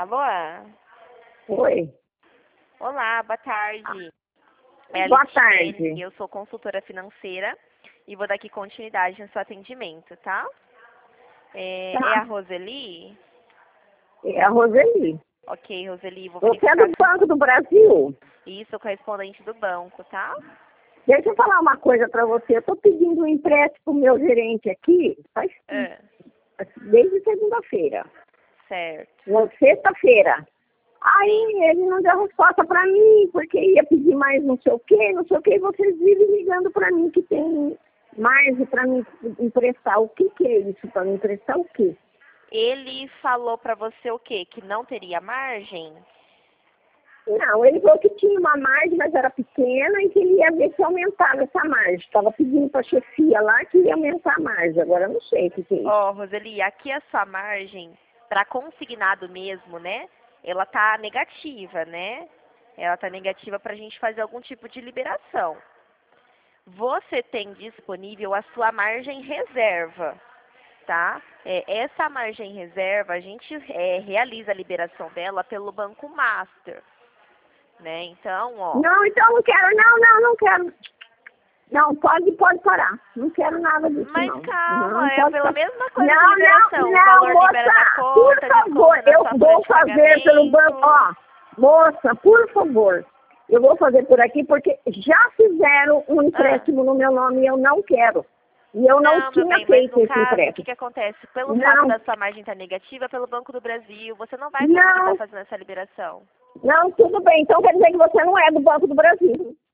Alô? Oi. Olá, boa tarde. É a Boa Litiene, tarde. eu sou consultora financeira e vou dar aqui continuidade no seu atendimento, tá? É a Tá. Roseli? É a Roseli. Ok, Roseli, vou Você é verificar do Banco do Brasil? isso, correspondente do banco, tá? Deixa eu falar uma coisa para você. Eu estou pedindo um empréstimo pro meu gerente aqui Ah, desde segunda-feira. certo. Não, sexta-feira. Aí ele não deu resposta para mim, porque ia pedir mais não sei o quê, não sei o quê. E vocês vivem ligando para mim que tem mais para me emprestar. O que é isso? Para me emprestar o quê? Ele falou pra você o quê? Que não teria margem? Não, ele falou que tinha uma margem, mas era pequena e que ele ia ver se aumentava essa margem. Estava pedindo para a chefia lá que ia aumentar a margem. Agora eu não sei o que é isso. Ó, Roseli, aqui a sua margem para consignado mesmo, né? Ela tá negativa, né? Ela tá negativa para a gente fazer algum tipo de liberação. Você tem disponível a sua margem reserva, tá? Essa margem reserva, a gente realiza a liberação dela pelo Banco Master, né? Então, ó. Não, então não quero. Não quero. Não, pode parar. Não quero nada disso, Mas não. Não, calma, é pode pela parar. mesma coisa de liberação. O Não, valor libera da moça, por conta, favor, desconta na eu sua folha vou de fazer pelo banco. pagamento. Ó, moça, por favor, eu vou fazer por aqui porque já fizeram um Ah. empréstimo no meu nome e eu não quero. E eu não Não, meu tinha bem, mas feito no esse caso, o que empréstimo. que acontece? Pelo fato Não, da sua margem estar negativa, pelo Banco do Brasil, você não vai conseguir estar não, fazendo essa liberação. não, tudo bem. Então quer dizer que você não é do Banco do Brasil.